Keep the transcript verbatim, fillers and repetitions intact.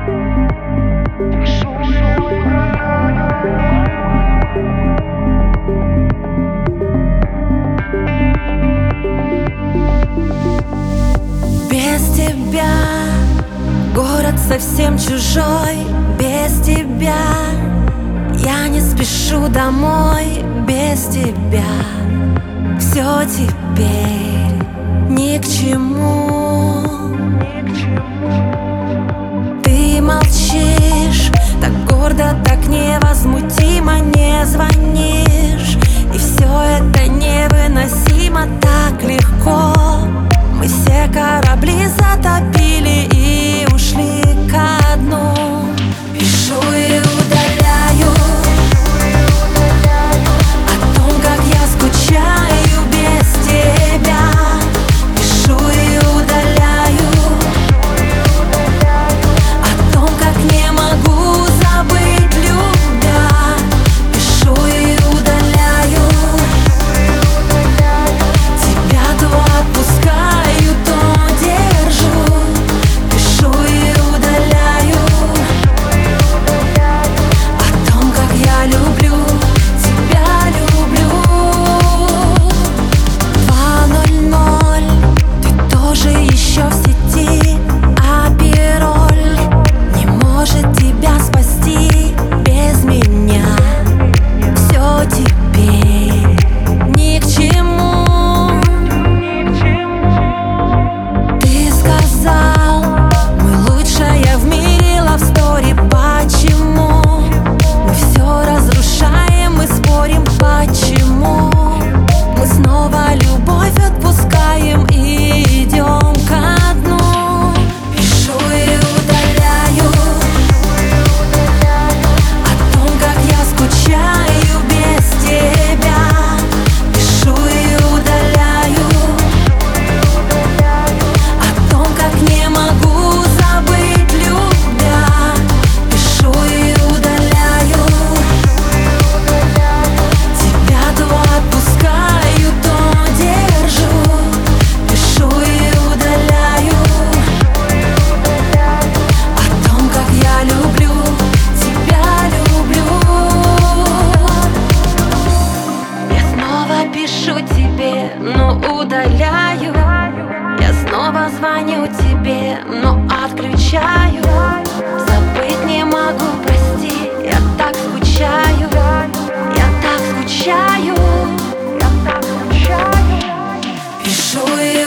Без тебя город совсем чужой. Без тебя я не спешу домой. Без тебя все теперь ни к чему. Ты молчишь так гордо, так невозмутимо, не звонишь, и все это невыносимо так легко. Мы все корабли затопили и ушли ко дну. Пишу и удаляю о том, как я скучаю без тебя. Пишу и удаляю о том, как не могу забыть, любя. Пишу и удаляю тебя, то отпускаю, то держу. Пишу и удаляю о том, как я люблю тебя, люблю. Два ноль ноль, ты тоже еще в сети, а пароль не может тебя спасти. Без меня все теперь ни к чему. Ты сказал, мы лучшая в мире love story. Почему мы все разрушаем, мы спорим, почему мы снова любовь отпускаем и идем ко дну? Пишу и удаляю о том, как я скучаю без тебя. Пишу и удаляю о том, как не могу забыть, любя. Пишу и удаляю тебя, то отпускаю, то держу. Пишу и удаляю о том, как я люблю тебя, люблю. Я снова пишу тебе, но удаляю. Я снова звоню тебе, но отключаю. Забыть не могу, прости, я так скучаю. Я так скучаю. Я так скучаю. Пишу и